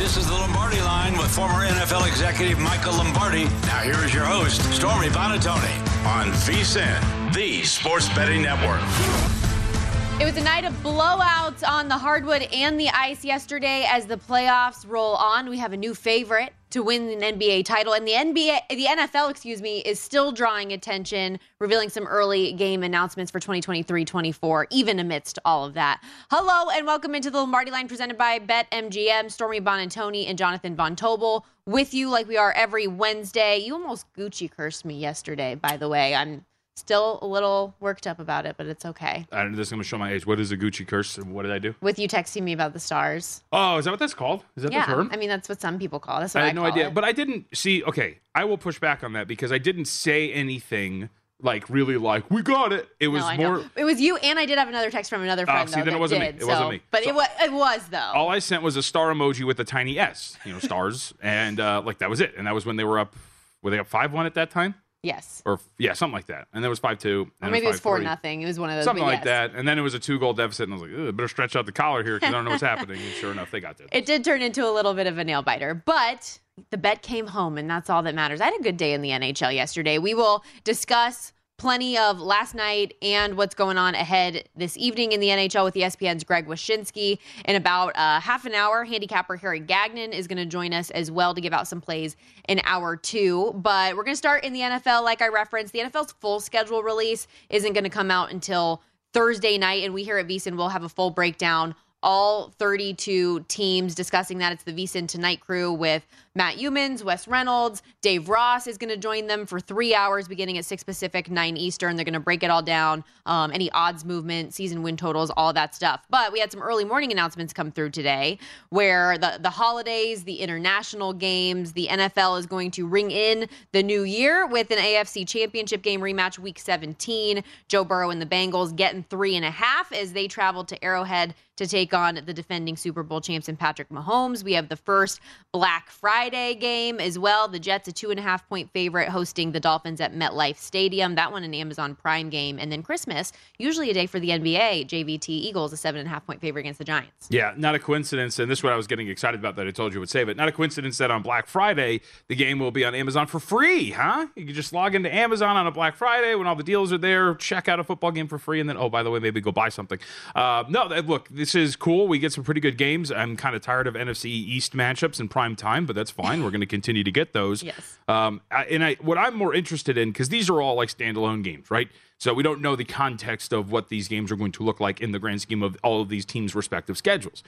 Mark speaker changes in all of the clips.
Speaker 1: This is the Lombardi Line with former NFL executive Michael Lombardi. Now here is your host, Stormy Buonantony, on VSiN, the Sports Betting Network.
Speaker 2: It was a night of blowouts on the hardwood and the ice yesterday as the playoffs roll on. We have a new favorite to win an NBA title, and the NFL, is still drawing attention, revealing some early game announcements for 2023-24, even amidst all of that. Hello, and welcome into the Lombardi Line presented by BetMGM. Stormy Buonantony and Jonathan Von Tobel with you like we are every Wednesday. You almost Gucci cursed me yesterday, by the way. I'm still a little worked up about it, but it's okay.
Speaker 3: This is going to show my age. What is a Gucci curse? What did I do?
Speaker 2: With you texting me about the stars.
Speaker 3: Oh, is that what that's called? Is that the term?
Speaker 2: I mean, that's what some people call it. That's what
Speaker 3: I had no idea.
Speaker 2: it.
Speaker 3: But I didn't see. Okay, I will push back on that because I didn't say anything really like, we got it. It was more.
Speaker 2: It was you, and I did have another text from another friend.
Speaker 3: Then it wasn't me. It wasn't me.
Speaker 2: But so, it was, though.
Speaker 3: All I sent was a star emoji with a tiny S, stars. And that was it. And that was when they were up. Were they up 5-1 at that time?
Speaker 2: Yes.
Speaker 3: Or something like that. And then it was 5-2.
Speaker 2: Or maybe it was 4-0. It was one of those.
Speaker 3: Something like that. And then it was a 2-goal deficit. And I was like, better stretch out the collar here because I don't know what's happening. And sure enough, they got there.
Speaker 2: It did turn into a little bit of a nail biter. But the bet came home, and that's all that matters. I had a good day in the NHL yesterday. We will discuss plenty of last night and what's going on ahead this evening in the NHL with ESPN's Greg Wyshynski. In about half an hour, handicapper Harry Gagnon is going to join us as well to give out some plays in hour two. But we're going to start in the NFL. Like I referenced, the NFL's full schedule release isn't going to come out until Thursday night, and we here at VSiN will have a full breakdown. All 32 teams discussing that. It's the VSiN Tonight crew with Matt Youmans, Wes Reynolds, Dave Ross is going to join them for 3 hours beginning at 6 Pacific, 9 Eastern. They're going to break it all down, any odds movement, season win totals, all that stuff. But we had some early morning announcements come through today where the holidays, the international games, the NFL is going to ring in the new year with an AFC Championship game rematch week 17. Joe Burrow and the Bengals getting 3.5 as they travel to Arrowhead to take on the defending Super Bowl champs and Patrick Mahomes. We have the first Black Friday game as well. The Jets, a 2.5-point favorite, hosting the Dolphins at MetLife Stadium. That one an Amazon Prime game. And then Christmas, usually a day for the NBA. JVT Eagles, a 7.5-point favorite against the Giants.
Speaker 3: Yeah, not a coincidence. And this is what I was getting excited about that I told you would say, but not a coincidence that on Black Friday, the game will be on Amazon for free, huh? You can just log into Amazon on a Black Friday when all the deals are there, check out a football game for free, and then, oh, by the way, maybe go buy something. Look, this is cool. We get some pretty good games. I'm kind of tired of NFC East matchups in prime time, but that's fine. We're going to continue to get those.
Speaker 2: Yes.
Speaker 3: What I'm more interested in, because these are all like standalone games, right? So we don't know the context of what these games are going to look like in the grand scheme of all of these teams' respective schedules.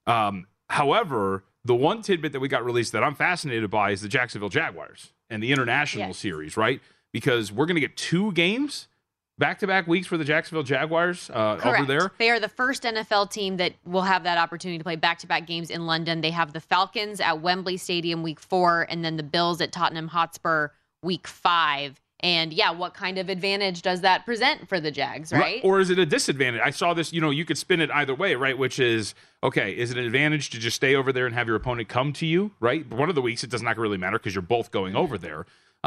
Speaker 3: However, the one tidbit that we got released that I'm fascinated by is the Jacksonville Jaguars and the international series, right? Because we're going to get 2 games back-to-back weeks for the Jacksonville Jaguars over there.
Speaker 2: They are the first NFL team that will have that opportunity to play back-to-back games in London. They have the Falcons at Wembley Stadium week 4 and then the Bills at Tottenham Hotspur week 5. And, what kind of advantage does that present for the Jags, right?
Speaker 3: Or is it a disadvantage? I saw this, you could spin it either way, right? Which is, okay, is it an advantage to just stay over there and have your opponent come to you, right? One of the weeks, it does not really matter because you're both going over there.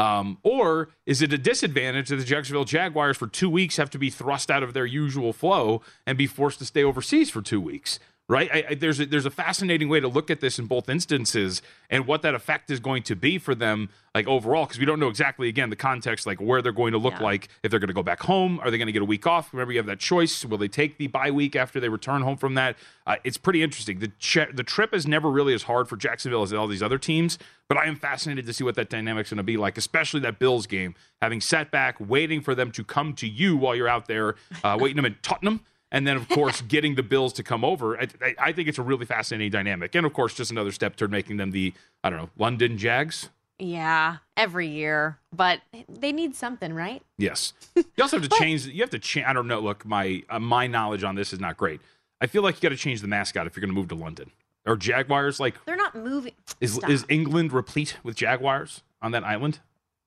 Speaker 3: Or is it a disadvantage that the Jacksonville Jaguars for 2 weeks have to be thrust out of their usual flow and be forced to stay overseas for 2 weeks? Right? There's a fascinating way to look at this in both instances and what that effect is going to be for them, like overall, because we don't know exactly, again, the context, like where they're going to look like, if they're going to go back home, are they going to get a week off? Remember, you have that choice. Will they take the bye week after they return home from that? It's pretty interesting. The trip is never really as hard for Jacksonville as all these other teams, but I am fascinated to see what that dynamic's going to be like, especially that Bills game, having sat back, waiting for them to come to you while you're out there, waiting them in Tottenham. And then, of course, getting the Bills to come over. I think it's a really fascinating dynamic. And, of course, just another step toward making them the, London Jags.
Speaker 2: Yeah, every year. But they need something, right?
Speaker 3: Yes. You also have to change. You have to change. I don't know. Look, my knowledge on this is not great. I feel like you got to change the mascot if you're going to move to London. Or Jaguars, like.
Speaker 2: They're not moving.
Speaker 3: Is England replete with Jaguars on that island?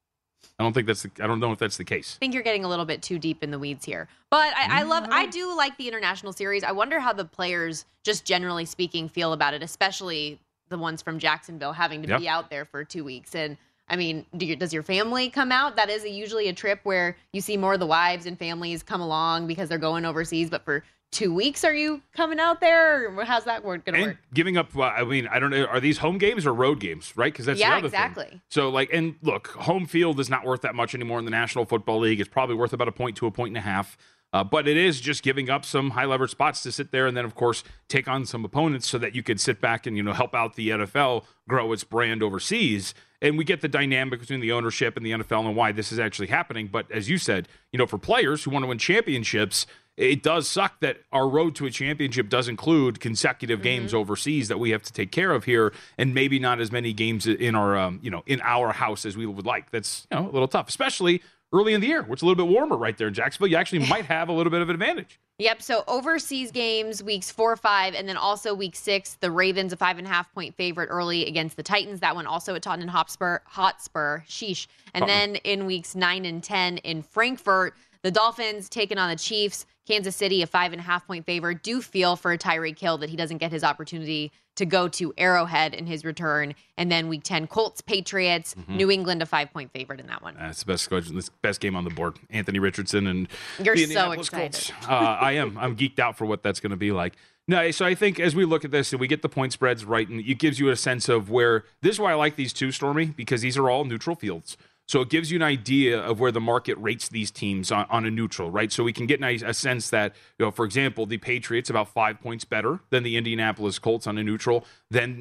Speaker 3: I don't know if that's the case.
Speaker 2: I think you're getting a little bit too deep in the weeds here. But I do like the international series. I wonder how the players, just generally speaking, feel about it, especially the ones from Jacksonville having to be out there for 2 weeks. And I mean, does your family come out? That is usually a trip where you see more of the wives and families come along because they're going overseas. But for 2 weeks are you coming out there? Or how's that going to work?
Speaker 3: Giving up, I don't know, are these home games or road games, right? Because that's the other
Speaker 2: exactly.
Speaker 3: thing. So, and look, home field is not worth that much anymore in the National Football League. It's probably worth about a point to a point and a half. But it is just giving up some high leverage spots to sit there and then, of course, take on some opponents so that you could sit back and, help out the NFL grow its brand overseas. And we get the dynamic between the ownership and the NFL and why this is actually happening. But as you said, for players who want to win championships, it does suck that our road to a championship does include consecutive games overseas that we have to take care of here, and maybe not as many games in our, in our house as we would like. That's a little tough, especially early in the year, which is a little bit warmer right there in Jacksonville. You actually might have a little bit of an advantage.
Speaker 2: Yep. So overseas games, weeks 4, 5, and then also week 6, the Ravens, a 5.5-point favorite early against the Titans. That one also at Tottenham Hotspur. Sheesh. And then in weeks 9 and 10 in Frankfurt, the Dolphins taking on the Chiefs. Kansas City, a 5.5-point favorite. Do feel for Tyreek Hill that he doesn't get his opportunity to go to Arrowhead in his return. And then week 10, Colts, Patriots, New England, a 5-point favorite in that one.
Speaker 3: That's the best game on the board. Anthony Richardson and
Speaker 2: You're
Speaker 3: the
Speaker 2: so
Speaker 3: Indianapolis
Speaker 2: excited.
Speaker 3: Colts. I am. I'm geeked out for what that's going to be like. No, so I think as we look at this and we get the point spreads right, and it gives you a sense of where this is why I like these two, Stormy, because these are all neutral fields. So it gives you an idea of where the market rates these teams on a neutral, right? So we can get a sense that, for example, the Patriots about 5 points better than the Indianapolis Colts on a neutral, than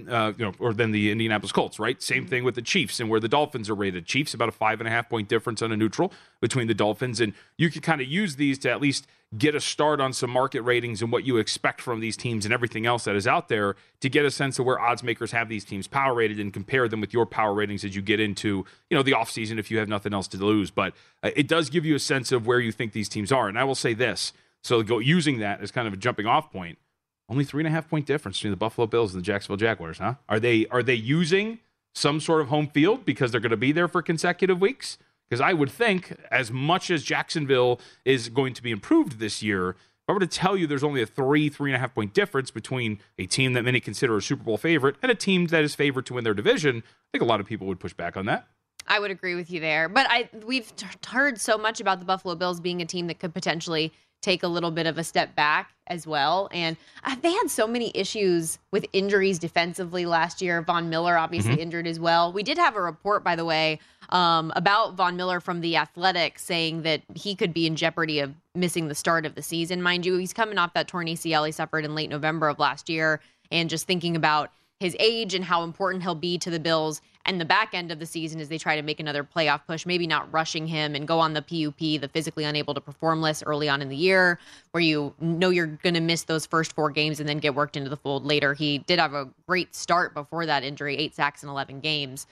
Speaker 3: the Indianapolis Colts, right? Same thing with the Chiefs and where the Dolphins are rated. Chiefs about a 5.5-point difference on a neutral between the Dolphins, and you can kind of use these to at least get a start on some market ratings and what you expect from these teams and everything else that is out there to get a sense of where odds makers have these teams power rated and compare them with your power ratings as you get into, the offseason if you have nothing else to lose. But it does give you a sense of where you think these teams are. And I will say this, so using that as kind of a jumping off point, only 3.5-point difference between the Buffalo Bills and the Jacksonville Jaguars, huh? Are they using some sort of home field because they're going to be there for consecutive weeks? Because I would think, as much as Jacksonville is going to be improved this year, if I were to tell you there's only a 3.5-point difference between a team that many consider a Super Bowl favorite and a team that is favored to win their division, I think a lot of people would push back on that.
Speaker 2: I would agree with you there. But we've heard so much about the Buffalo Bills being a team that could potentially take a little bit of a step back as well. And they had so many issues with injuries defensively last year. Von Miller obviously injured as well. We did have a report, by the way, about Von Miller from The Athletic saying that he could be in jeopardy of missing the start of the season. Mind you, he's coming off that torn ACL he suffered in late November of last year. And just thinking about his age and how important he'll be to the Bills and the back end of the season as they try to make another playoff push, maybe not rushing him and go on the PUP, the physically unable to perform list early on in the year, where you know you're going to miss those first 4 games and then get worked into the fold later. He did have a great start before that injury, 8 sacks in 11 games.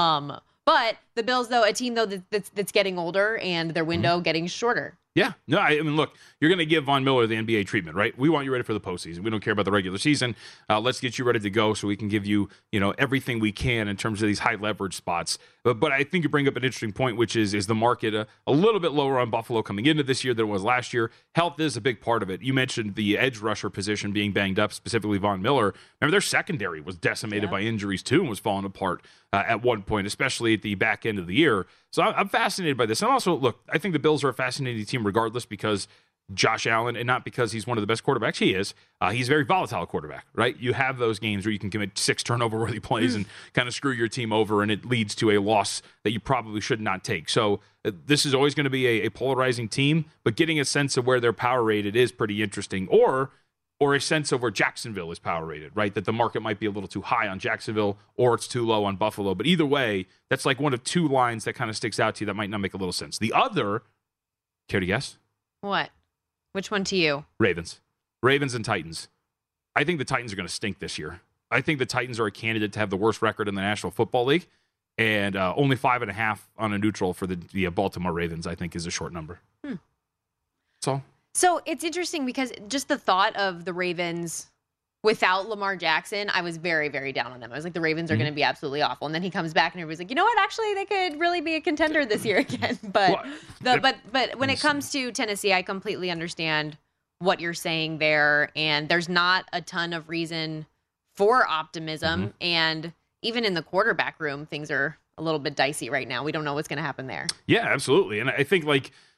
Speaker 2: But the Bills, though, a team, though, that's getting older and their window getting shorter.
Speaker 3: Yeah. No, I mean, look, you're going to give Von Miller the NBA treatment, right? We want you ready for the postseason. We don't care about the regular season. Let's get you ready to go so we can give you, everything we can in terms of these high leverage spots. But I think you bring up an interesting point, which is the market a little bit lower on Buffalo coming into this year than it was last year. Health is a big part of it. You mentioned the edge rusher position being banged up, specifically Von Miller. Remember, their secondary was decimated by injuries too and was falling apart at one point, especially at the back end of the year. So I'm fascinated by this. And also, look, I think the Bills are a fascinating team regardless because Josh Allen, and not because he's one of the best quarterbacks, he is. He's a very volatile quarterback, right? You have those games where you can commit 6 turnover-worthy plays and kind of screw your team over, and it leads to a loss that you probably should not take. So this is always going to be a polarizing team, but getting a sense of where they're power rated is pretty interesting, or a sense of where Jacksonville is power rated, right? That the market might be a little too high on Jacksonville or it's too low on Buffalo. But either way, that's like one of 2 lines that kind of sticks out to you that might not make a little sense. The other, care to guess?
Speaker 2: What? Which one to you?
Speaker 3: Ravens and Titans. I think the Titans are going to stink this year. I think the Titans are a candidate to have the worst record in the National Football League, and only 5.5 on a neutral for the Baltimore Ravens, I think, is a short number. That's all.
Speaker 2: So it's interesting because just the thought of the Ravens without Lamar Jackson, I was very, very down on them. I was like, the Ravens are going to be absolutely awful. And then he comes back and everybody's like, you know what? Actually, they could really be a contender this year again. But when it comes to Tennessee, I completely understand what you're saying there. And there's not a ton of reason for optimism. And even in the quarterback room, things are a little bit dicey right now. We don't know what's going to happen there.
Speaker 3: Yeah, absolutely. And I think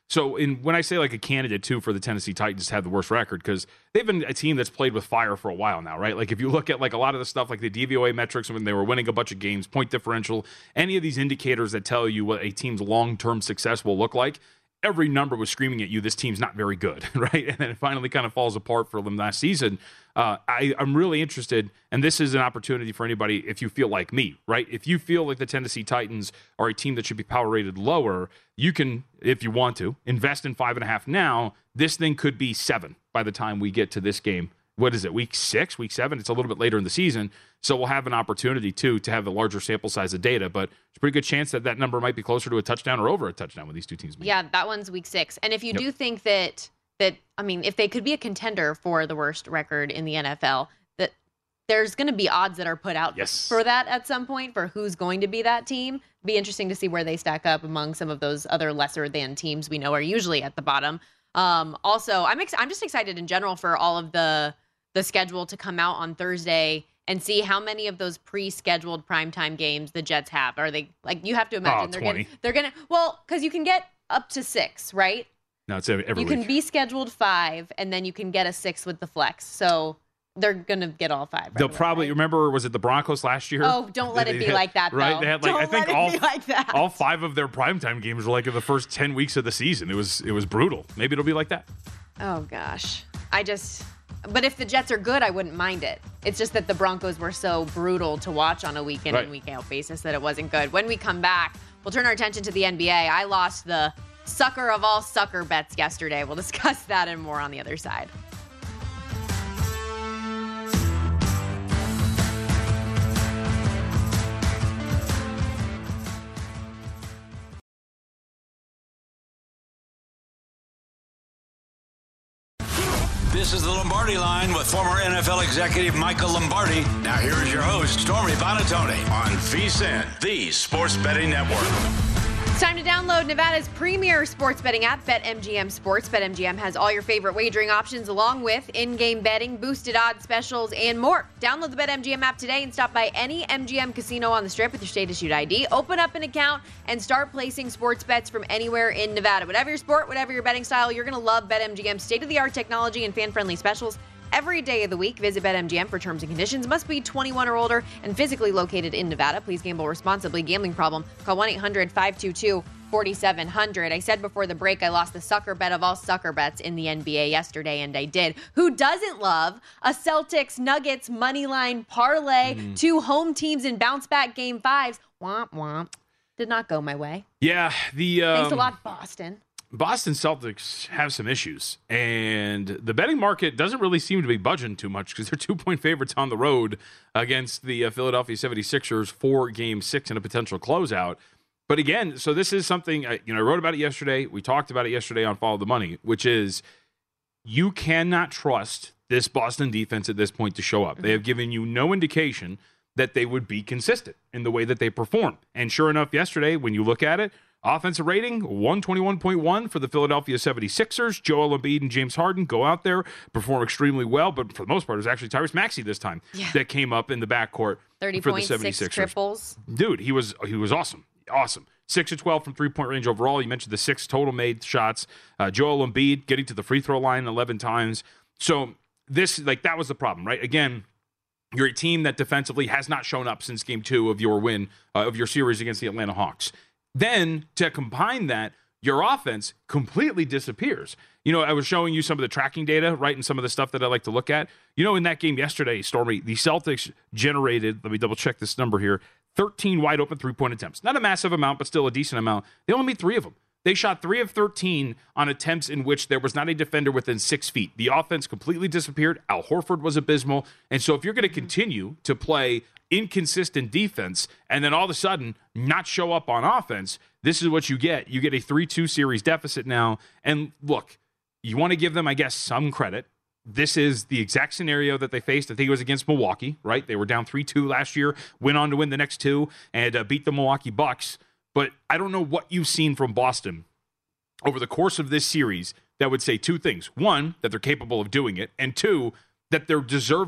Speaker 3: So when I say like a candidate too for the Tennessee Titans to have the worst record, because they've been a team that's played with fire for a while now, right? Like if you look at like a lot of the stuff like the DVOA metrics when they were winning a bunch of games, point differential, any of these indicators that tell you what a team's long-term success will look like, every number was screaming at you, this team's not very good, right? And then it finally kind of falls apart for them last season. I'm really interested, and this is an opportunity for anybody if you feel like me, right? If you feel like the Tennessee Titans are a team that should be power rated lower, you can, if you want to, invest in 5.5 now. This thing could be 7 by the time we get to this game. What is it, week 6, week 7? It's a little bit later in the season, so we'll have an opportunity, too, to have a larger sample size of data, but it's a pretty good chance that that number might be closer to a touchdown or over a touchdown with these two teams meet.
Speaker 2: Yeah, that one's week 6. And if you do think that, I mean, if they could be a contender for the worst record in the NFL, that there's going to be odds that are put out for that at some point for who's going to be that team. Be interesting to see where they stack up among some of those other lesser than teams we know are usually at the bottom. Also, I'm just excited in general for all of the schedule to come out on Thursday and see how many of those pre-scheduled primetime games the Jets have. Are they, like, you have to imagine they're gonna well, because you can get up to 6, right?
Speaker 3: No, it's every
Speaker 2: week. You can be scheduled 5, and then you can get a 6 with the flex. So they're going to get all 5. Right
Speaker 3: They'll probably,
Speaker 2: right?
Speaker 3: Remember, was it the Broncos last year?
Speaker 2: Oh, don't let it be like that, though.
Speaker 3: Right? They had, like,
Speaker 2: don't
Speaker 3: I think
Speaker 2: let it be like that.
Speaker 3: all 5 of their primetime games were like in the first 10 weeks of the season. It was brutal. Maybe it'll be like that.
Speaker 2: Oh, gosh. But if the Jets are good, I wouldn't mind it. It's just that the Broncos were so brutal to watch on a week in and week out basis that it wasn't good. When we come back, we'll turn our attention to the NBA. I lost the sucker of all sucker bets yesterday. We'll discuss that and more on the other side.
Speaker 1: This is the Lombardi Line with former NFL executive Michael Lombardi. Now here is your host, Stormy Buonantony, on VSiN, the Sports Betting Network.
Speaker 2: It's time to download Nevada's premier sports betting app, BetMGM Sports. BetMGM has all your favorite wagering options along with in-game betting, boosted odds specials, and more. Download the BetMGM app today and stop by any MGM casino on the Strip with your state-issued ID. Open up an account and start placing sports bets from anywhere in Nevada. Whatever your sport, whatever your betting style, you're going to love BetMGM's state-of-the-art technology and fan-friendly specials every day of the week. Visit BetMGM for terms and conditions. Must be 21 or older and physically located in Nevada. Please gamble responsibly. Gambling problem? Call 1-800-522-4700. I said before the break I lost the sucker bet of all sucker bets in the NBA yesterday, and I did. Who doesn't love a Celtics-Nuggets moneyline parlay, 2 home teams in bounce-back Game 5s? Womp womp. Did not go my way.
Speaker 3: Yeah.
Speaker 2: Thanks a lot, Boston.
Speaker 3: Boston Celtics have some issues, and the betting market doesn't really seem to be budging too much because they're 2-point favorites on the road against the Philadelphia 76ers for Game 6 and a potential closeout. But again, so this is something, I wrote about it yesterday. We talked about it yesterday on Follow the Money, which is you cannot trust this Boston defense at this point to show up. They have given you no indication that they would be consistent in the way that they perform. And sure enough, yesterday, when you look at it, offensive rating, 121.1 for the Philadelphia 76ers. Joel Embiid and James Harden go out there, perform extremely well, but for the most part, it was actually Tyrese Maxey this time that came up in the backcourt
Speaker 2: 30
Speaker 3: for
Speaker 2: points,
Speaker 3: the 76ers.
Speaker 2: 6 triples.
Speaker 3: Dude, he was awesome. Awesome. 6 of 12 from three-point range overall. You mentioned the 6 total made shots. Joel Embiid getting to the free throw line 11 times. So that was the problem, right? Again, you're a team that defensively has not shown up since Game 2 of your win, of your series against the Atlanta Hawks. Then, to combine that, your offense completely disappears. I was showing you some of the tracking data, right, and some of the stuff that I like to look at. In that game yesterday, Stormy, the Celtics generated, let me double-check this number here, 13 wide-open three-point attempts. Not a massive amount, but still a decent amount. They only made 3 of them. They shot 3 of 13 on attempts in which there was not a defender within 6 feet. The offense completely disappeared. Al Horford was abysmal. And so if you're going to continue to play inconsistent defense and then all of a sudden not show up on offense, this is what you get. You get a 3-2 series deficit now. And look, you want to give them, I guess, some credit. This is the exact scenario that they faced. I think it was against Milwaukee, right? They were down 3-2 last year, went on to win the next 2, and beat the Milwaukee Bucks. But I don't know what you've seen from Boston over the course of this series that would say 2 things. 1, that they're capable of doing it, and 2, that they're deserving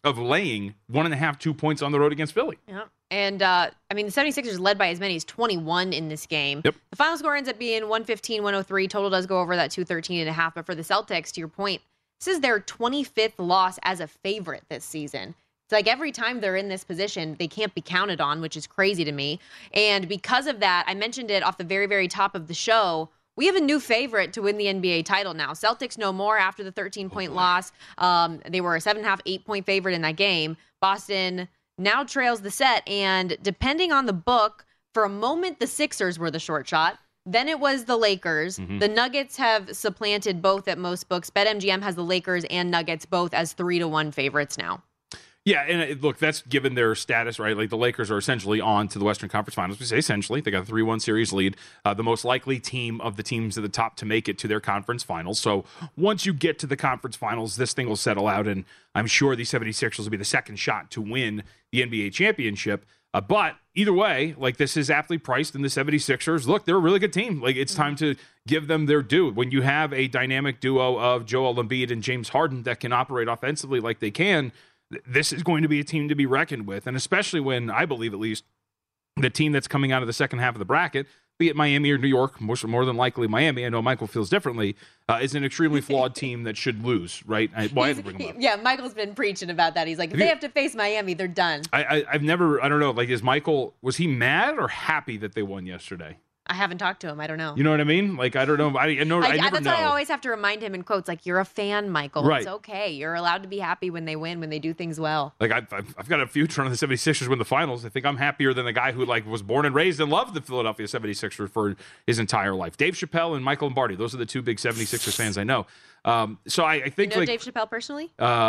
Speaker 3: of laying 1.5, 2 points on the road against Philly.
Speaker 2: Yeah. And, the 76ers led by as many as 21 in this game.
Speaker 3: Yep.
Speaker 2: The final score ends up being 115-103. Total does go over that 213.5. But for the Celtics, to your point, this is their 25th loss as a favorite this season. It's like every time they're in this position, they can't be counted on, which is crazy to me. And because of that, I mentioned it off the very, very top of the show, we have a new favorite to win the NBA title now. Celtics no more after the 13-point loss. They were a 7.5, 8-point favorite in that game. Boston now trails the set, and depending on the book, for a moment the Sixers were the short shot. Then it was the Lakers. Mm-hmm. The Nuggets have supplanted both at most books. BetMGM has the Lakers and Nuggets both as 3-1 favorites now.
Speaker 3: Yeah, and look, that's given their status, right? Like the Lakers are essentially on to the Western Conference Finals. We say essentially. They got a 3-1 series lead, the most likely team of the teams at the top to make it to their conference finals. So once you get to the conference finals, this thing will settle out, and I'm sure the 76ers will be the second shot to win the NBA championship. But either way, like this is aptly priced in the 76ers. Look, they're a really good team. Like it's time to give them their due. When you have a dynamic duo of Joel Embiid and James Harden that can operate offensively like they can, this is going to be a team to be reckoned with, and especially when, I believe at least, the team that's coming out of the second half of the bracket, be it Miami or New York, more than likely Miami, I know Michael feels differently, is an extremely flawed team that should lose, right? I had to bring him up.
Speaker 2: Yeah, Michael's been preaching about that. He's like, if they have to face Miami, they're done.
Speaker 3: I've never, I don't know, like was he mad or happy that they won yesterday?
Speaker 2: I haven't talked to him. I don't know.
Speaker 3: You know what I mean? Like, I don't know. I never
Speaker 2: that's
Speaker 3: know.
Speaker 2: why I always have to remind him in quotes, like, you're a fan, Michael.
Speaker 3: Right.
Speaker 2: It's okay. You're allowed to be happy when they win, when they do things well.
Speaker 3: Like, I've got a future on the 76ers win the finals. I think I'm happier than the guy who, like, was born and raised and loved the Philadelphia 76ers for his entire life. Dave Chappelle and Michael Lombardi. Those are the two big 76ers fans I know. So I think
Speaker 2: you know Dave Chappelle personally?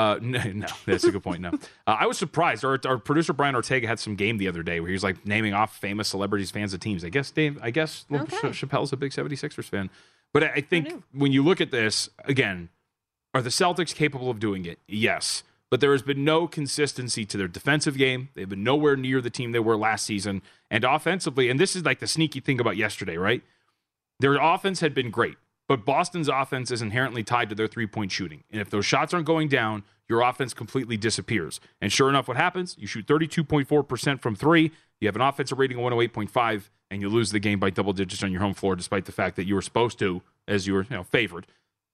Speaker 3: No, that's a good point. No, I was surprised. Our producer Brian Ortega had some game the other day where he was like naming off famous celebrities, fans of teams. I guess Chappelle's a big 76ers fan. But I think when you look at this again, are the Celtics capable of doing it? Yes. But there has been no consistency to their defensive game. They've been nowhere near the team they were last season. And offensively, and this is like the sneaky thing about yesterday, right? Their offense had been great. But Boston's offense is inherently tied to their three-point shooting. And if those shots aren't going down, your offense completely disappears. And sure enough, what happens? You shoot 32.4% from three, you have an offensive rating of 108.5, and you lose the game by double digits on your home floor, despite the fact that you were supposed to, as you were favored,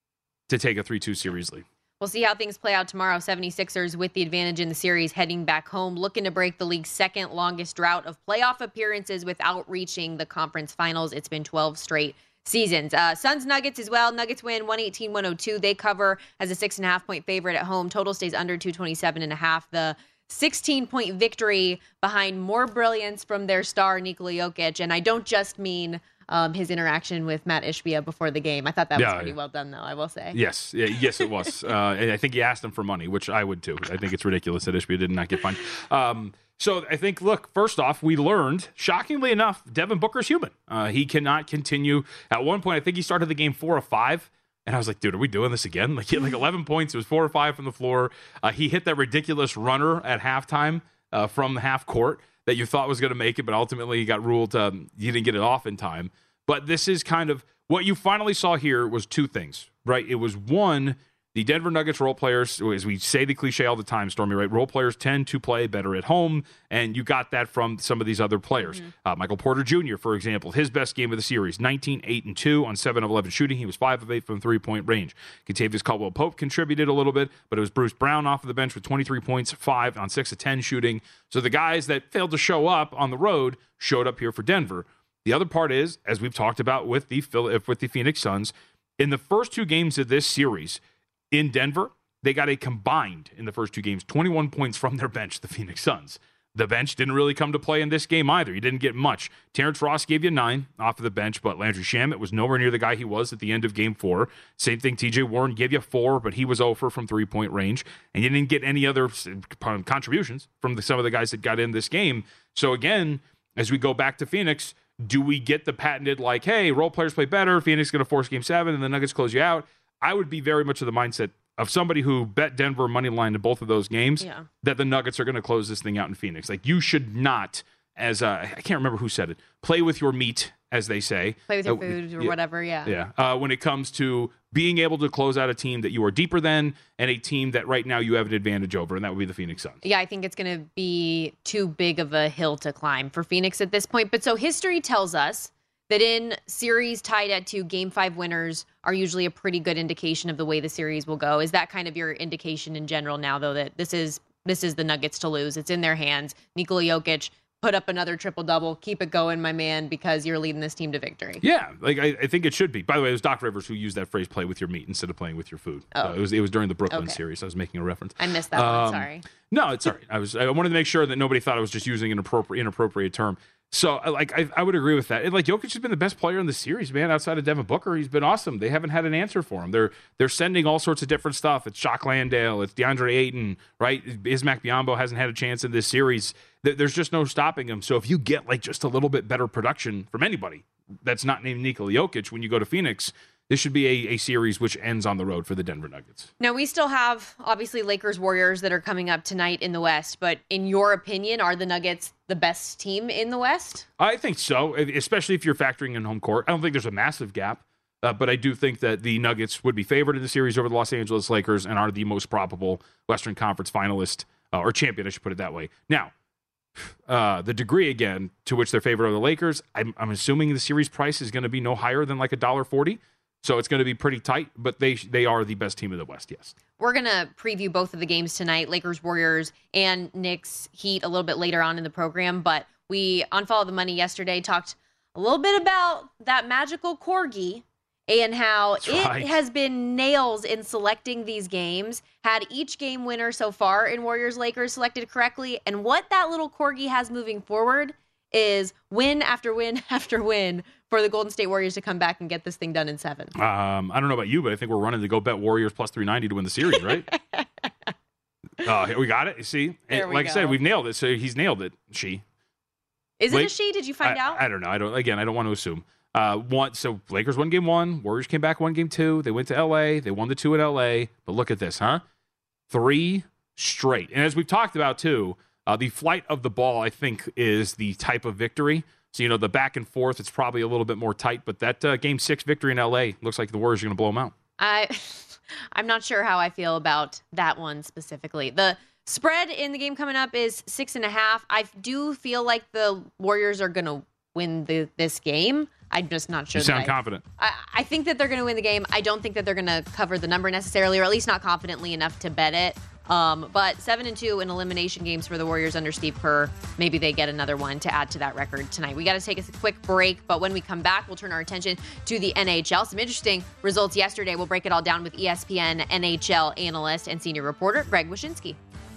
Speaker 3: to take a 3-2 series lead.
Speaker 2: We'll see how things play out tomorrow. 76ers with the advantage in the series, heading back home, looking to break the league's second longest drought of playoff appearances without reaching the conference finals. It's been 12 straight seasons. Suns Nuggets as well. Nuggets win 118-102. They cover as a 6.5-point favorite at home. Total stays under 227.5. The 16-point victory behind more brilliance from their star Nikola Jokic, and I don't just mean his interaction with Matt Ishbia before the game. I thought that was pretty well done, though, I will say.
Speaker 3: Yes, it was. And I think he asked him for money, which I would too. I think it's ridiculous that Ishbia did not get fined. So I think, look, first off, we learned, shockingly enough, Devin Booker's human. He cannot continue. At one point, I think he started the game 4 of 5. And I was like, dude, are we doing this again? Like, he had like 11 points. It was 4 or 5 from the floor. He hit that ridiculous runner at halftime from the half court that you thought was going to make it, but ultimately he got ruled he didn't get it off in time. But this is kind of what you finally saw here was two things, right? It was one, the Denver Nuggets role players, as we say the cliche all the time, Stormy, right? Role players tend to play better at home, and you got that from some of these other players. Mm-hmm. Michael Porter Jr., for example, his best game of the series, 19, 8, and 2 on 7 of 11 shooting. He was 5 of 8 from three-point range. Kentavious Caldwell-Pope contributed a little bit, but it was Bruce Brown off of the bench with 23 points, 5 on 6 of 10 shooting. So the guys that failed to show up on the road showed up here for Denver. The other part is, as we've talked about with the Phoenix Suns, in the first 2 games of this series, in Denver, they got a combined, in the first 2 games, 21 points from their bench, the Phoenix Suns. The bench didn't really come to play in this game either. He didn't get much. Terrence Ross gave you 9 off of the bench, but Landry Shamet was nowhere near the guy he was at the end of Game 4. Same thing, TJ Warren gave you 4, but he was 0 from three-point range, and you didn't get any other contributions from some of the guys that got in this game. So again, as we go back to Phoenix, do we get the patented, like, hey, role players play better, Phoenix is going to force Game 7, and the Nuggets close you out? I would be very much of the mindset of somebody who bet Denver money line to both of those games that the Nuggets are going to close this thing out in Phoenix. Like, you should not as I can't remember who said it, play with your meat, as they say.
Speaker 2: Play with your food or whatever, yeah.
Speaker 3: Yeah. When it comes to being able to close out a team that you are deeper than and a team that right now you have an advantage over, and that would be the Phoenix Suns.
Speaker 2: Yeah, I think it's going to be too big of a hill to climb for Phoenix at this point. But so history tells us that in series tied at 2, Game 5 winners are usually a pretty good indication of the way the series will go. Is that kind of your indication in general now, though, that this is the Nuggets to lose? It's in their hands. Nikola Jokic, put up another triple-double. Keep it going, my man, because you're leading this team to victory.
Speaker 3: Yeah, like I think it should be. By the way, it was Doc Rivers who used that phrase, play with your meat, instead of playing with your food.
Speaker 2: Oh.
Speaker 3: It was during the Brooklyn series. I was making a reference.
Speaker 2: I missed that one, sorry.
Speaker 3: No, it's all right. I wanted to make sure that nobody thought I was just using an inappropriate term. So, like, I would agree with that. And, like, Jokic has been the best player in the series, man, outside of Devin Booker. He's been awesome. They haven't had an answer for him. They're sending all sorts of different stuff. It's Jock Landale. It's DeAndre Ayton, right? Ismac Biyombo hasn't had a chance in this series. There's just no stopping him. So if you get, like, just a little bit better production from anybody that's not named Nikola Jokic when you go to Phoenix, this should be a series which ends on the road for the Denver Nuggets.
Speaker 2: Now, we still have, obviously, Lakers-Warriors that are coming up tonight in the West. But in your opinion, are the Nuggets the best team in the West?
Speaker 3: I think so, especially if you're factoring in home court. I don't think there's a massive gap, but I do think that the Nuggets would be favored in the series over the Los Angeles Lakers and are the most probable Western Conference finalist, or champion, I should put it that way. Now, the degree, again, to which they're favored over the Lakers, I'm assuming the series price is going to be no higher than like $1.40. So it's going to be pretty tight, but they are the best team in the West, yes.
Speaker 2: We're going to preview both of the games tonight, Lakers, Warriors, and Knicks, Heat a little bit later on in the program. But we, on Follow the Money yesterday, talked a little bit about that magical corgi and how it has been nails in selecting these games, had each game winner so far in Warriors, Lakers selected correctly. And what that little corgi has moving forward is win after win after win for the Golden State Warriors to come back and get this thing done in 7.
Speaker 3: I don't know about you, but I think we're running to go bet Warriors plus 390 to win the series, right? We got it. You see? Like I said, we've nailed it. So he's nailed it. She.
Speaker 2: Is it a she? Did you find out?
Speaker 3: I don't know. I don't want to assume. So Lakers won game 1. Warriors came back, won game 2. They went to LA. They won the 2 in LA. But look at this, huh? 3 straight. And as we've talked about too, the flight of the ball, I think, is the type of victory. So, the back and forth, it's probably a little bit more tight. But that Game 6 victory in L.A. looks like the Warriors are going to blow them out.
Speaker 2: I'm not sure how I feel about that one specifically. The spread in the game coming up is 6.5. I do feel like the Warriors are going to win this game. I'm just not sure.
Speaker 3: You sound confident.
Speaker 2: I think that they're going to win the game. I don't think that they're going to cover the number necessarily, or at least not confidently enough to bet it. But 7-2 in elimination games for the Warriors under Steve Kerr. Maybe they get another one to add to that record tonight. We got to take a quick break, but when we come back, we'll turn our attention to the NHL. Some interesting results yesterday. We'll break it all down with ESPN NHL analyst and senior reporter Greg Wyshynski.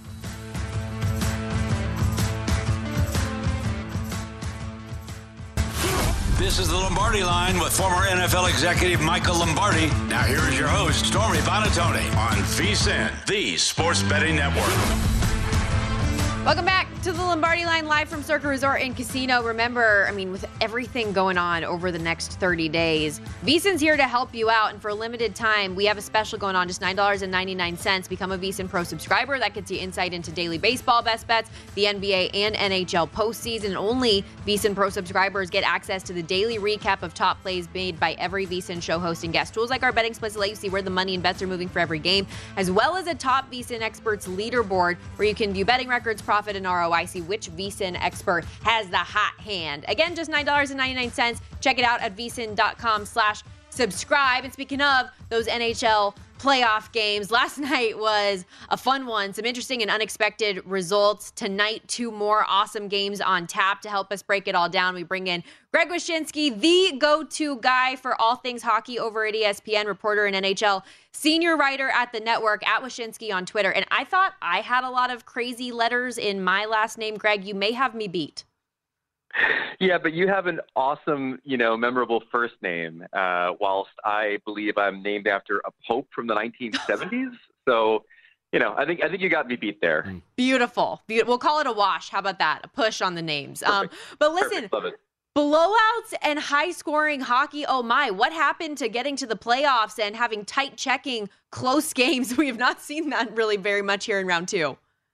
Speaker 1: This is the Lombardi Line with former NFL executive Michael Lombardi. Now here is your host, Stormy Buonantony, on VSiN, the Sports Betting Network.
Speaker 2: Welcome back to the Lombardi Line, live from Circa Resort and Casino. Remember, with everything going on over the next 30 days, VSiN's here to help you out. And for a limited time, we have a special going on, just $9.99. Become a VSiN Pro subscriber. That gets you insight into daily baseball best bets, the NBA and NHL postseason. Only VSiN Pro subscribers get access to the daily recap of top plays made by every VSiN show host and guest. Tools like our betting splits let you see where the money and bets are moving for every game, as well as a top VSiN experts leaderboard where you can view betting records, profit, and ROI. See which VSiN expert has the hot hand. Again, just $9.99. Check it out at vsin.com/subscribe. And speaking of those NHL playoff games, last night was a fun one. Some interesting and unexpected results. Tonight, 2 more awesome games on tap. To help us break it all down, we bring in Greg Wyshynski, the go-to guy for all things hockey over at ESPN, reporter and NHL senior writer at the network, at Wyshynski on Twitter. And I thought I had a lot of crazy letters in my last name. Greg, you may have me beat.
Speaker 4: Yeah, but you have an awesome, memorable first name, whilst I believe I'm named after a pope from the 1970s. So, I think you got me beat there.
Speaker 2: Beautiful. We'll call it a wash. How about that? A push on the names. But listen,
Speaker 4: Love it.
Speaker 2: Blowouts and high-scoring hockey, oh my, what happened to getting to the playoffs and having tight checking, close games? We have not seen that really very much here in round 2.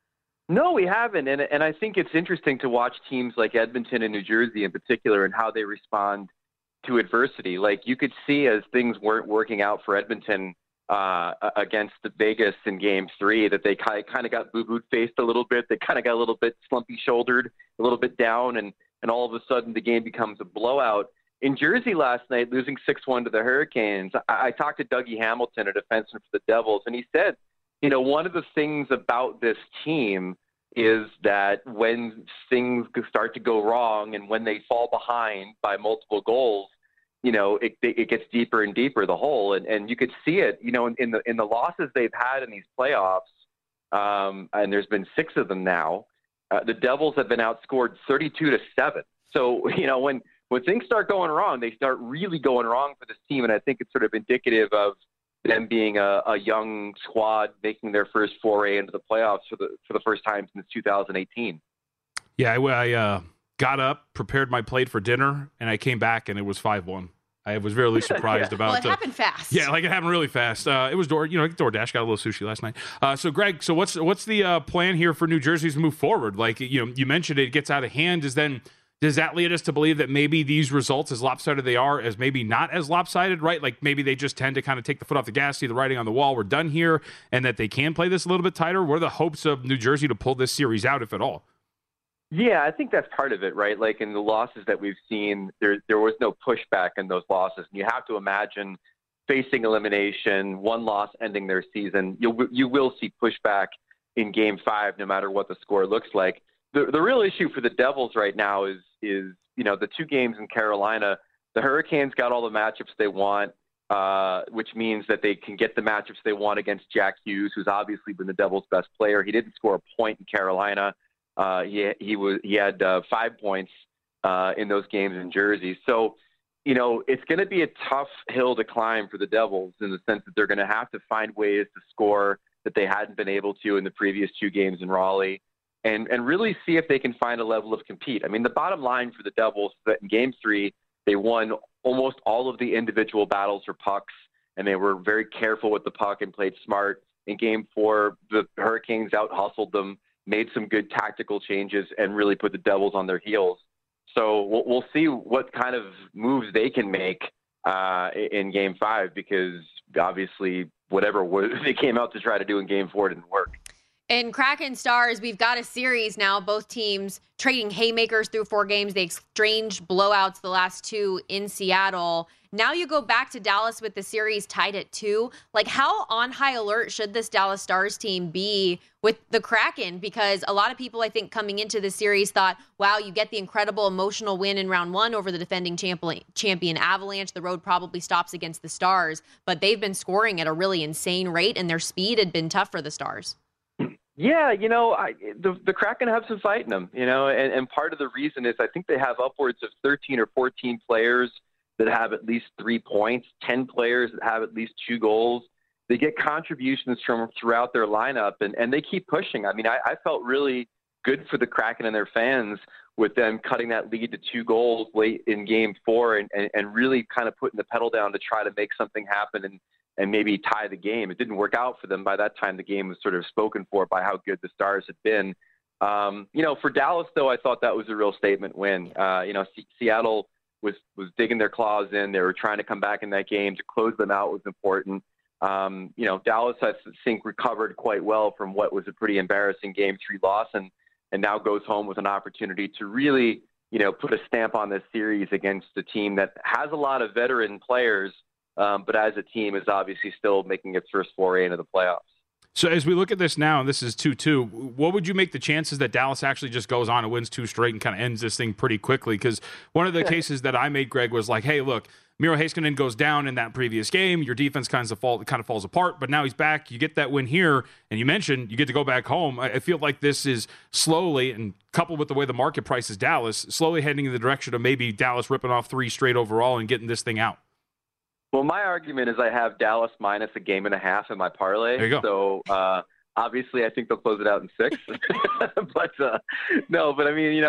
Speaker 4: No, we haven't. And I think it's interesting to watch teams like Edmonton and New Jersey in particular and how they respond to adversity. Like you could see as things weren't working out for Edmonton against the Vegas in Game 3 that they kind of got boo-booed faced a little bit. They kind of got a little bit slumpy-shouldered, a little bit down, and all of a sudden the game becomes a blowout. In Jersey last night, losing 6-1 to the Hurricanes, I talked to Dougie Hamilton, a defenseman for the Devils, and he said, one of the things about this team is that when things start to go wrong and when they fall behind by multiple goals, it gets deeper and deeper, the hole. And you could see it, in the losses they've had in these playoffs, and there's been 6 of them now, the Devils have been outscored 32-7. So, when things start going wrong, they start really going wrong for this team. And I think it's sort of indicative of them being a young squad making their first foray into the playoffs for the first time since 2018.
Speaker 3: Yeah, I got up, prepared my plate for dinner, and I came back, and it was 5-1. I was really surprised about it.
Speaker 2: Well, it happened fast.
Speaker 3: Yeah, like it happened really fast. It was DoorDash, got a little sushi last night. So Greg, what's the plan here for New Jersey to move forward? Like, you mentioned it gets out of hand. Does that lead us to believe that maybe these results, as lopsided they are, as maybe not as lopsided, right? Like maybe they just tend to kind of take the foot off the gas, see the writing on the wall, we're done here, and that they can play this a little bit tighter? What are the hopes of New Jersey to pull this series out, if at all?
Speaker 4: Yeah, I think that's part of it, right? Like in the losses that we've seen, there was no pushback in those losses. And you have to imagine facing elimination, one loss ending their season. You will see pushback in Game 5, no matter what the score looks like. The real issue for the Devils right now is the 2 games in Carolina. The Hurricanes got all the matchups they want, which means that they can get the matchups they want against Jack Hughes, who's obviously been the Devils' best player. He didn't score a point in Carolina. He had 5 points in those games in Jersey. So, it's going to be a tough hill to climb for the Devils in the sense that they're going to have to find ways to score that they hadn't been able to in the previous 2 games in Raleigh. And really see if they can find a level of compete. I mean, the bottom line for the Devils is that in Game 3, they won almost all of the individual battles for pucks, and they were very careful with the puck and played smart. In Game 4, the Hurricanes out-hustled them, made some good tactical changes, and really put the Devils on their heels. So we'll see what kind of moves they can make in Game 5, because obviously whatever they came out to try to do in Game 4 didn't work.
Speaker 2: In Kraken Stars, we've got a series now, both teams trading haymakers through 4 games. They exchanged blowouts the last 2 in Seattle. Now you go back to Dallas with the series tied at 2. Like, how on high alert should this Dallas Stars team be with the Kraken? Because a lot of people, I think, coming into the series thought, wow, you get the incredible emotional win in round 1 over the defending champion Avalanche. The road probably stops against the Stars, but they've been scoring at a really insane rate, and their speed had been tough for the Stars.
Speaker 4: Yeah, the Kraken have some fight in them, and part of the reason is I think they have upwards of 13 or 14 players that have at least 3 points, 10 players that have at least 2 goals. They get contributions from throughout their lineup, and they keep pushing. I mean, I felt really good for the Kraken and their fans with them cutting that lead to 2 goals late in Game 4 and really kind of putting the pedal down to try to make something happen and maybe tie the game. It didn't work out for them. By that time, the game was sort of spoken for by how good the Stars had been. For Dallas, though, I thought that was a real statement win. Seattle was digging their claws in. They were trying to come back in that game. To close them out was important. Dallas, I think, recovered quite well from what was a pretty embarrassing Game 3 loss and now goes home with an opportunity to really, put a stamp on this series against a team that has a lot of veteran players, but as a team is obviously still making its first foray into the playoffs.
Speaker 3: So as we look at this now, and this is 2-2, what would you make the chances that Dallas actually just goes on and wins 2 straight and kind of ends this thing pretty quickly? Because one of the cases that I made, Greg, was like, hey, look, Miro Heiskanen goes down in that previous game. Your defense kind of falls apart, but now he's back. You get that win here, and you mentioned you get to go back home. I feel like this is slowly, and coupled with the way the market prices Dallas, slowly heading in the direction of maybe Dallas ripping off 3 straight overall and getting this thing out.
Speaker 4: Well, my argument is I have Dallas minus a game and a half in my parlay.
Speaker 3: There you go.
Speaker 4: So obviously I think they'll close it out in 6. But I mean,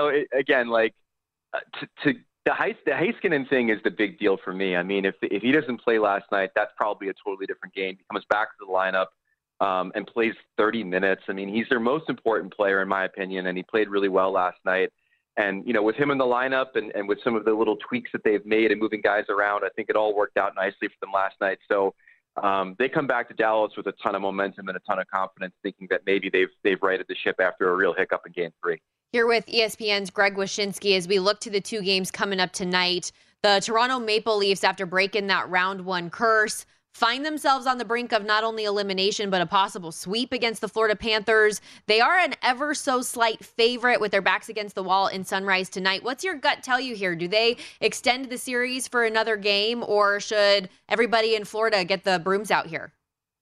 Speaker 4: the Heiskanen thing is the big deal for me. I mean, if he doesn't play last night, that's probably a totally different game. He comes back to the lineup. and plays 30 minutes. I mean, he's their most important player, in my opinion, and he played really well last night. And, with him in the lineup and with some of the little tweaks that they've made and moving guys around, I think it all worked out nicely for them last night. So they come back to Dallas with a ton of momentum and a ton of confidence, thinking that maybe they've righted the ship after a real hiccup in Game 3.
Speaker 2: Here with ESPN's Greg Wyshynski as we look to the two games coming up tonight. The Toronto Maple Leafs, after breaking that round one curse, find themselves on the brink of not only elimination, but a possible sweep against the Florida Panthers. They are an ever so slight favorite with their backs against the wall in Sunrise tonight. What's your gut tell you here? Do they extend the series for another game, or should everybody in Florida get the brooms out here?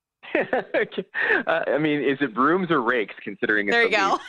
Speaker 4: I mean, is it brooms or rakes, considering it's
Speaker 2: there you go.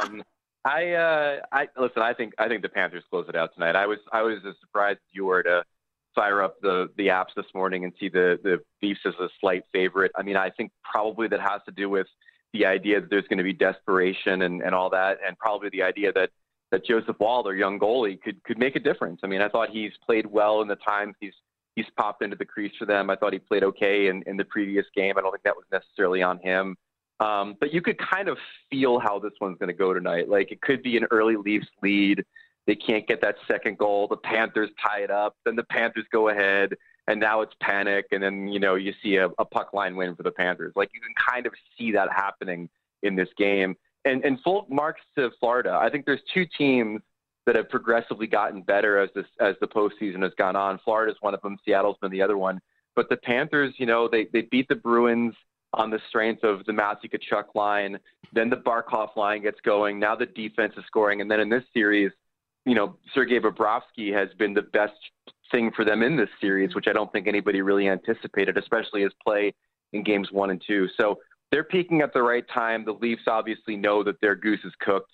Speaker 4: Listen, I think the Panthers close it out tonight. I was as surprised as you were to fire up the apps this morning and see the Leafs as a slight favorite. I mean, I think probably that has to do with the idea that there's going to be desperation and all that, and probably the idea that Joseph Woll, their young goalie, could make a difference. I mean, I thought he's played well in the times he's popped into the crease for them. I thought he played okay in the previous game. I don't think that was necessarily on him. But you could kind of feel how this one's going to go tonight. Like, it could be an early Leafs lead. They can't get that second goal. The Panthers tie it up. Then the Panthers go ahead, and now it's panic. And then, you see a puck line win for the Panthers. Like, you can kind of see that happening in this game. And full marks to Florida. I think there's two teams that have progressively gotten better as the postseason has gone on. Florida's one of them. Seattle's been the other one. But the Panthers, they beat the Bruins on the strength of the Matthew Tkachuk line. Then the Barkov line gets going. Now the defense is scoring. And then in this series, Sergei Bobrovsky has been the best thing for them in this series, which I don't think anybody really anticipated, especially his play in games 1 and 2. So they're peaking at the right time. The Leafs obviously know that their goose is cooked.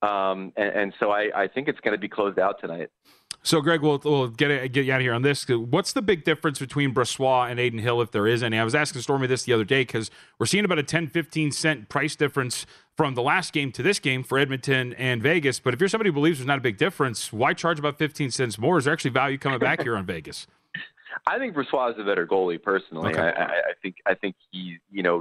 Speaker 4: And so I think it's going to be closed out tonight.
Speaker 3: So, Greg, we'll get you out of here on this. What's the big difference between Brossoit and Adin Hill, if there is any? I was asking Stormy this the other day because we're seeing about a 10-15 cent price difference from the last game to this game for Edmonton and Vegas. But if you're somebody who believes there's not a big difference, why charge about 15 cents more? Is there actually value coming back here on Vegas?
Speaker 4: I think Brossoit is a better goalie, personally. Okay. I think he,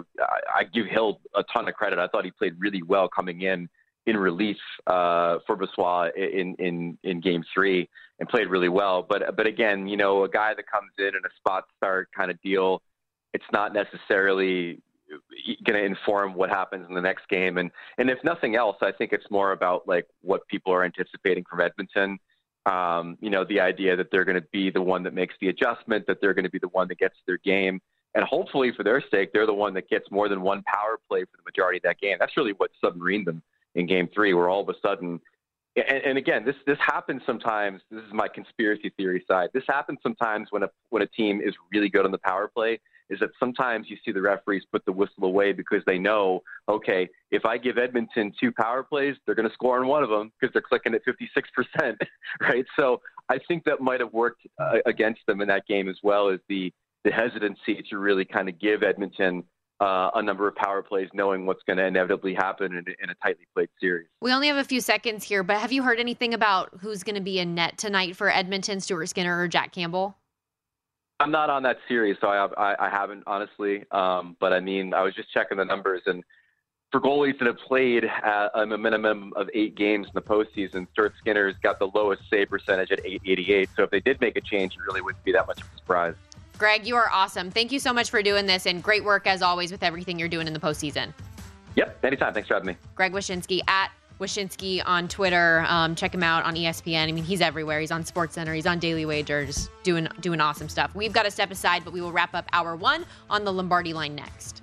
Speaker 4: I give Hill a ton of credit. I thought he played really well coming in relief for Brossoit in Game 3 and played really well. But again, a guy that comes in a spot start kind of deal, it's not necessarily going to inform what happens in the next game. And if nothing else, I think it's more about like what people are anticipating from Edmonton. The idea that they're going to be the one that makes the adjustment, that they're going to be the one that gets their game. And hopefully for their sake, they're the one that gets more than one power play for the majority of that game. That's really what submarined them in Game 3, where all of a sudden, and again, this happens sometimes. This is my conspiracy theory side. This happens sometimes when a team is really good on the power play, is that sometimes you see the referees put the whistle away because they know, okay, if I give Edmonton 2 power plays, they're going to score on one of them because they're clicking at 56%, right? So I think that might have worked against them in that game as well, as the hesitancy to really kind of give Edmonton a number of power plays, knowing what's going to inevitably happen in a tightly played series.
Speaker 2: We only have a few seconds here, but have you heard anything about who's going to be in net tonight for Edmonton, Stuart Skinner or Jack Campbell?
Speaker 4: I'm not on that series, so I haven't, honestly. But I mean, I was just checking the numbers, and for goalies that have played a minimum of 8 games in the postseason, Stuart Skinner's got the lowest save percentage at .888. So if they did make a change, it really wouldn't be that much of a surprise.
Speaker 2: Greg, you are awesome. Thank you so much for doing this, and great work as always with everything you're doing in the postseason.
Speaker 4: Yep, anytime. Thanks for having me.
Speaker 2: Greg Wyshynski at Wyshynski on Twitter. Check him out on ESPN. I mean, he's everywhere. He's on SportsCenter. He's on Daily Wager, just doing awesome stuff. We've got to step aside, but we will wrap up hour 1 on the Lombardi Line next.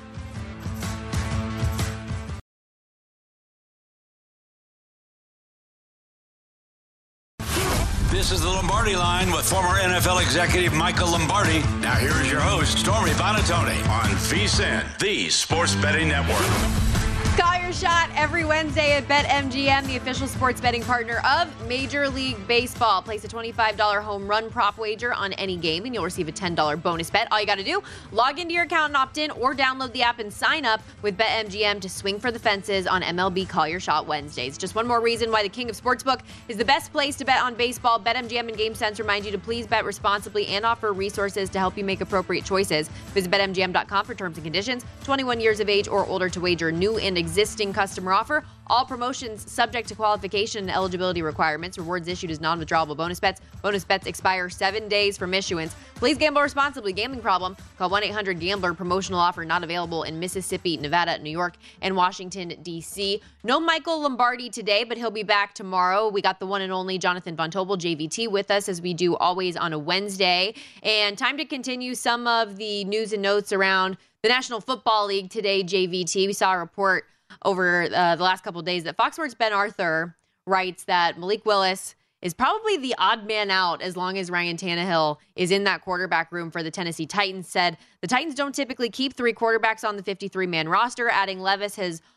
Speaker 1: This is the Lombardi Line with former NFL executive Michael Lombardi. Now here is your host, Stormy Buonantony, on VSiN, the Sports Betting Network.
Speaker 2: Got Your Shot every Wednesday at BetMGM, the official sports betting partner of Major League Baseball. Place a $25 home run prop wager on any game, and you'll receive a $10 bonus bet. All you got to do, log into your account and opt in, or download the app and sign up with BetMGM to swing for the fences on MLB Call Your Shot Wednesdays. Just one more reason why the king of sportsbook is the best place to bet on baseball. BetMGM and GameSense remind you to please bet responsibly and offer resources to help you make appropriate choices. Visit BetMGM.com for terms and conditions. 21 years of age or older to wager. New and existing customer offer. All promotions subject to qualification and eligibility requirements. Rewards issued as non-withdrawable bonus bets. Bonus bets expire 7 days from issuance. Please gamble responsibly. Gambling problem? Call 1-800-GAMBLER. Promotional offer not available in Mississippi, Nevada, New York, and Washington, D.C. No Michael Lombardi today, but he'll be back tomorrow. We got the one and only Jonathan Von Tobel, JVT, with us as we do always on a Wednesday. And time to continue some of the news and notes around the National Football League today, JVT. We saw a report over the last couple of days that Fox Sports' Ben Arthur writes that Malik Willis is probably the odd man out as long as Ryan Tannehill is in that quarterback room for the Tennessee Titans. Said the Titans don't typically keep 3 quarterbacks on the 53-man roster. Adding Levis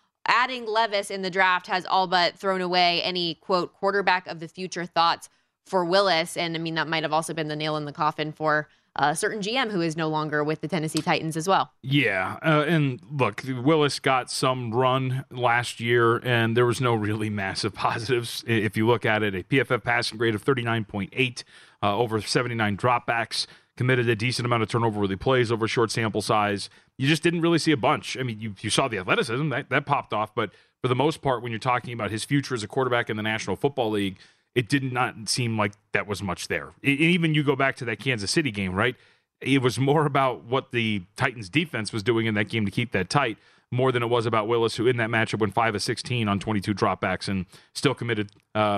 Speaker 2: in the draft has all but thrown away any, quote, quarterback of the future thoughts for Willis. And I mean, that might have also been the nail in the coffin for a certain GM who is no longer with the Tennessee Titans as well.
Speaker 3: Yeah, and look, Willis got some run last year, and there was no really massive positives. If you look at it, a PFF passing grade of 39.8, over 79 dropbacks, committed a decent amount of turnover-worthy plays over short sample size. You just didn't really see a bunch. I mean, you saw the athleticism, that popped off, but for the most part, when you're talking about his future as a quarterback in the National Football League, it did not seem like that was much there. Even you go back to that Kansas City game, right? It was more about what the Titans defense was doing in that game to keep that tight more than it was about Willis, who in that matchup went 5 of 16 on 22 dropbacks and still committed,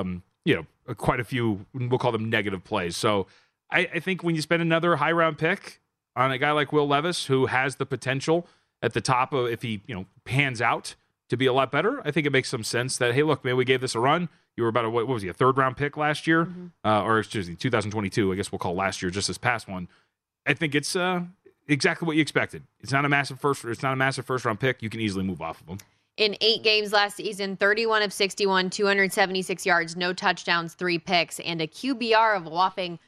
Speaker 3: quite a few, we'll call them negative plays. So I think when you spend another high round pick on a guy like Will Levis, who has the potential at the top of, if he, pans out to be a lot better, I think it makes some sense that, hey, look, man, we gave this a run. You were about a 3rd-round pick last year? Or excuse me, 2022, I guess we'll call last year, just this past one. I think it's exactly what you expected. It's not a massive first-round pick. You can easily move off of him.
Speaker 2: In 8 games last season, 31 of 61, 276 yards, no touchdowns, 3 picks, and a QBR of a whopping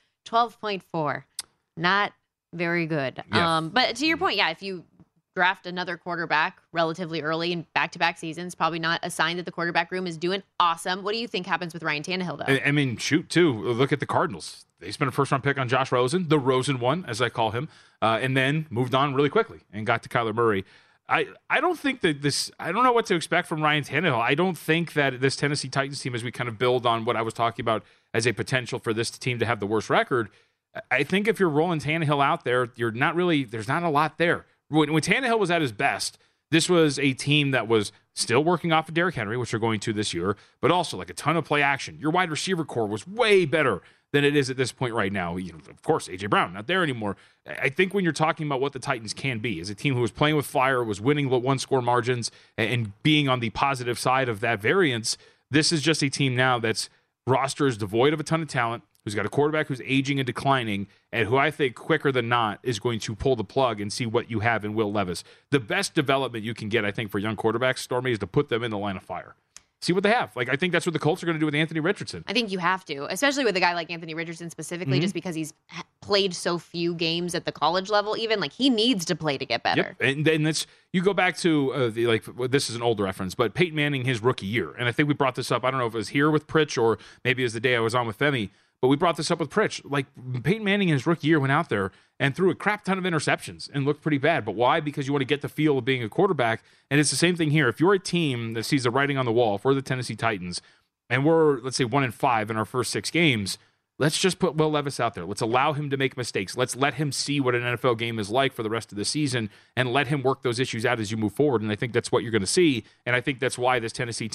Speaker 2: 12.4. Not very good.
Speaker 3: Yeah.
Speaker 2: But to your point, yeah, if you draft another quarterback relatively early in back-to-back seasons, probably not a sign that the quarterback room is doing awesome. What do you think happens with Ryan Tannehill, though?
Speaker 3: I mean, look at the Cardinals. They spent a first-round pick on Josh Rosen, the Rosen one, as I call him, and then moved on really quickly and got to Kyler Murray. I don't think that I don't know what to expect from Ryan Tannehill. I don't think that this Tennessee Titans team, as we kind of build on what I was talking about as a potential for this team to have the worst record, I think if you're rolling Tannehill out there, there's not a lot there. When Tannehill was at his best, this was a team that was still working off of Derrick Henry, which they're going to this year, but also like a ton of play action. Your wide receiver core was way better than it is at this point right now. Of course, A.J. Brown, not there anymore. I think when you're talking about what the Titans can be, as a team who was playing with fire, was winning one-score margins, and being on the positive side of that variance, this is just a team now that's roster is devoid of a ton of talent, who's got a quarterback who's aging and declining, and who I think quicker than not is going to pull the plug and see what you have in Will Levis. The best development you can get, I think, for young quarterbacks, Stormy, is to put them in the line of fire. See what they have. I think that's what the Colts are going to do with Anthony Richardson.
Speaker 2: I think you have to, especially with a guy like Anthony Richardson specifically, just because he's played so few games at the college level. Even he needs to play to get better.
Speaker 3: Yep. And then you go back to this is an older reference, but Peyton Manning his rookie year, and I think we brought this up. I don't know if it was here with Pritch or maybe it was the day I was on with Femi. But we brought this up with Pritch. Peyton Manning in his rookie year went out there and threw a crap ton of interceptions and looked pretty bad. But why? Because you want to get the feel of being a quarterback. And it's the same thing here. If you're a team that sees the writing on the wall, if we're the Tennessee Titans, and we're, let's say, 1-5 in our first 6 games, let's just put Will Levis out there. Let's allow him to make mistakes. Let's let him see what an NFL game is like for the rest of the season and let him work those issues out as you move forward. And I think that's what you're going to see. And I think that's why this Tennessee team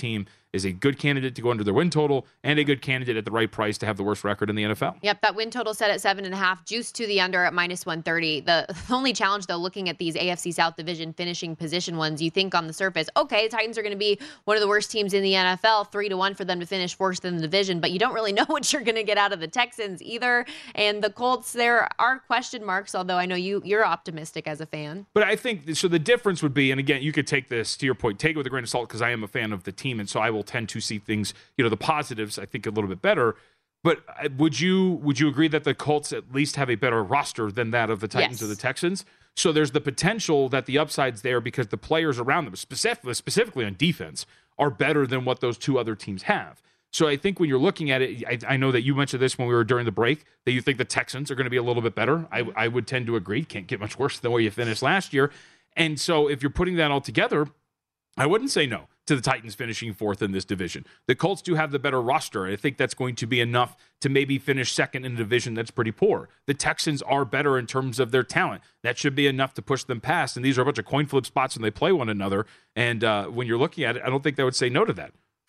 Speaker 3: is a good candidate to go under their win total and a good candidate at the right price to have the worst record in the NFL.
Speaker 2: Yep, that win total set at 7.5, juiced to the under at -130. The only challenge, though, looking at these AFC South division finishing position ones, you think on the surface, okay, the Titans are going to be one of the worst teams in the NFL, 3-1 for them to finish fourth in the division, but you don't really know what you're going to get out of the Texans either. And the Colts, there are question marks, although I know you're optimistic as a fan.
Speaker 3: But I think, so the difference would be, and again, you could take this, to your point, take it with a grain of salt, because I am a fan of the team, and so I will tend to see things, the positives, I think, a little bit better. But would you agree that the Colts at least have a better roster than that of the Titans or the Texans? So there's the potential that the upside's there because the players around them, specifically on defense, are better than what those two other teams have. So I think when you're looking at it, I know that you mentioned this when we were during the break, that you think the Texans are going to be a little bit better. I would tend to agree. Can't get much worse than where you finished last year. And so if you're putting that all together, I wouldn't say no to the Titans finishing fourth in this division. The Colts do have the better roster. I think that's going to be enough to maybe finish second in a division that's pretty poor. The Texans are better in terms of their talent. That should be enough to push them past. And these are a bunch of coin flip spots when they play one another. And when you're looking at it, I don't think they would say no to that.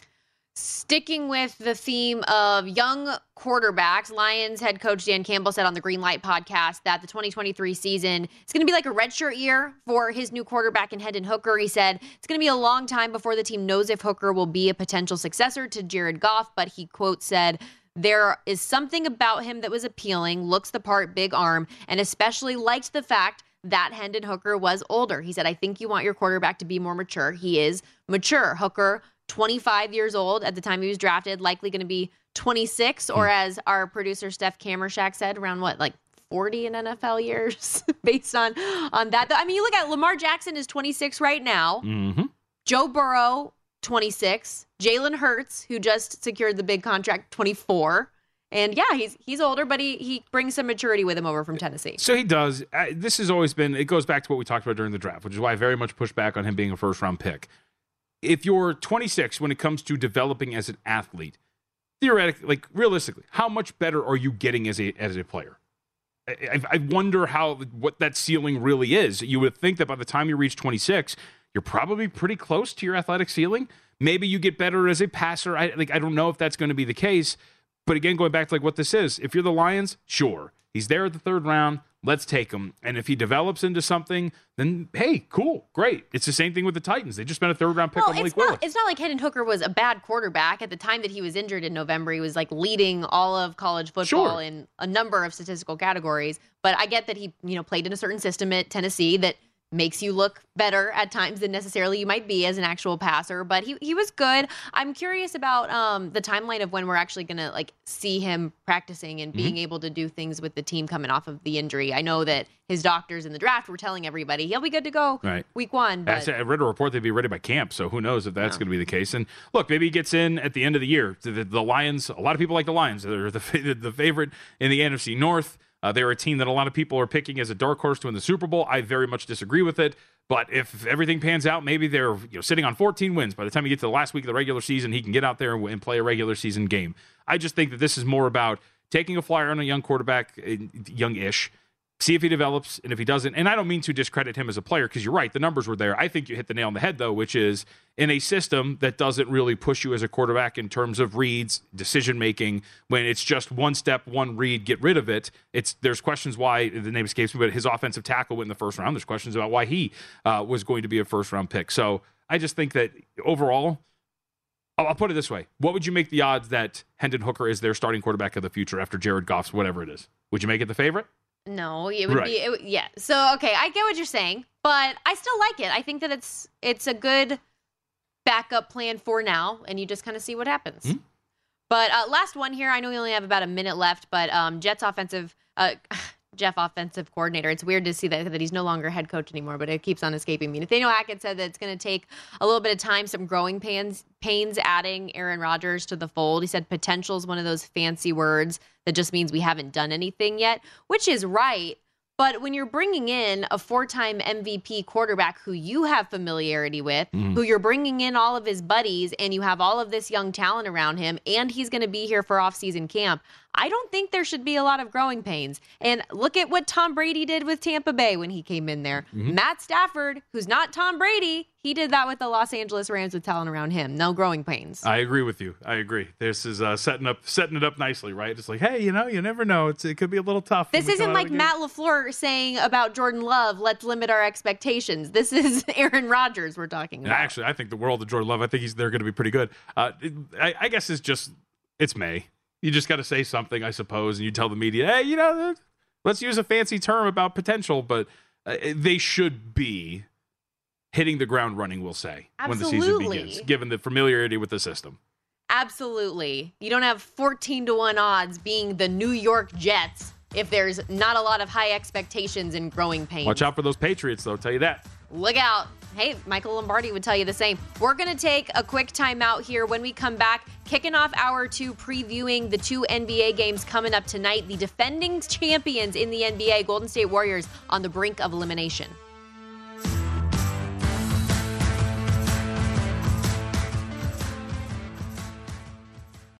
Speaker 2: Sticking with the theme of young quarterbacks, Lions head coach Dan Campbell said on the Green Light podcast that the 2023 season is going to be like a redshirt year for his new quarterback in Hendon Hooker. He said it's going to be a long time before the team knows if Hooker will be a potential successor to Jared Goff, but he, quote, said, there is something about him that was appealing, looks the part, big arm, and especially liked the fact that Hendon Hooker was older. He said, I think you want your quarterback to be more mature. He is mature. Hooker, 25 years old at the time he was drafted, likely going to be 26, or as our producer Steph Kamershak said, around 40 in NFL years based on that. I mean, you look at Lamar Jackson is 26 right now.
Speaker 3: Mm-hmm.
Speaker 2: Joe Burrow, 26. Jalen Hurts, who just secured the big contract, 24. And yeah, he's older, but he brings some maturity with him over from Tennessee.
Speaker 3: So he does. This has always been, it goes back to what we talked about during the draft, which is why I very much push back on him being a first-round pick. If you're 26 when it comes to developing as an athlete, theoretically, realistically, how much better are you getting as a player? I wonder what that ceiling really is. You would think that by the time you reach 26, you're probably pretty close to your athletic ceiling. Maybe you get better as a passer. I don't know if that's going to be the case. But again, going back to what this is, if you're the Lions, sure, he's there at the third round. Let's take him. And if he develops into something, then hey, cool, great. It's the same thing with the Titans. They just spent a third-round pick on Malik Willis.
Speaker 2: It's not like Hendon Hooker was a bad quarterback. At the time that he was injured in November, he was leading all of college football in a number of statistical categories. But I get that he played in a certain system at Tennessee that makes you look better at times than necessarily you might be as an actual passer, but he was good. I'm curious about the timeline of when we're actually going to see him practicing and being able to do things with the team coming off of the injury. I know that his doctors in the draft were telling everybody he'll be good to go week one. But
Speaker 3: I read a report they'd be ready by camp, so who knows if that's going to be the case. And look, maybe he gets in at the end of the year. The Lions, a lot of people like the Lions. They're the favorite in the NFC North. They're a team that a lot of people are picking as a dark horse to win the Super Bowl. I very much disagree with it. But if everything pans out, maybe they're sitting on 14 wins. By the time you get to the last week of the regular season, he can get out there and play a regular season game. I just think that this is more about taking a flyer on a young quarterback, young-ish, see if he develops, and if he doesn't. And I don't mean to discredit him as a player, because you're right, the numbers were there. I think you hit the nail on the head, though, which is in a system that doesn't really push you as a quarterback in terms of reads, decision-making, when it's just one step, one read, get rid of it. There's questions why, the name escapes me, but his offensive tackle went in the first round. There's questions about why he was going to be a first-round pick. So I just think that overall, I'll put it this way. What would you make the odds that Hendon Hooker is their starting quarterback of the future after Jared Goff's whatever it is? Would you make it the favorite?
Speaker 2: No, it would be, yeah. So, okay, I get what you're saying, but I still like it. I think that it's a good backup plan for now, and you just kind of see what happens. Mm-hmm. But last one here, I know we only have about a minute left, but Jeff offensive coordinator. It's weird to see that he's no longer head coach anymore, but it keeps on escaping me. Nathaniel Hackett said that it's going to take a little bit of time, some growing pains adding Aaron Rodgers to the fold. He said potential is one of those fancy words that just means we haven't done anything yet, which is right. But when you're bringing in a 4-time MVP quarterback who you have familiarity with, who you're bringing in all of his buddies, and you have all of this young talent around him, and he's going to be here for off-season camp, I don't think there should be a lot of growing pains. And look at what Tom Brady did with Tampa Bay when he came in there. Matt Stafford, who's not Tom Brady, he did that with the Los Angeles Rams with talent around him. No growing pains.
Speaker 3: I agree with you. I agree. This is setting it up nicely, right? It's like, hey, you never know. It could be a little tough.
Speaker 2: This isn't like Matt LaFleur saying about Jordan Love, let's limit our expectations. This is Aaron Rodgers we're talking about.
Speaker 3: Actually, I think the world of Jordan Love, I think they're going to be pretty good. I guess it's May. You just got to say something, I suppose, and you tell the media, hey, let's use a fancy term about potential, but they should be hitting the ground running, we'll say,
Speaker 2: Absolutely.
Speaker 3: when the season begins, given the familiarity with the system.
Speaker 2: Absolutely. You don't have 14-1 odds being the New York Jets if there's not a lot of high expectations and growing pains.
Speaker 3: Watch out for those Patriots, though, I'll tell you that.
Speaker 2: Look out. Hey, Michael Lombardi would tell you the same. We're going to take a quick timeout here. When we come back, kicking off hour 2, previewing the 2 NBA games coming up tonight. The defending champions in the NBA, Golden State Warriors, on the brink of elimination.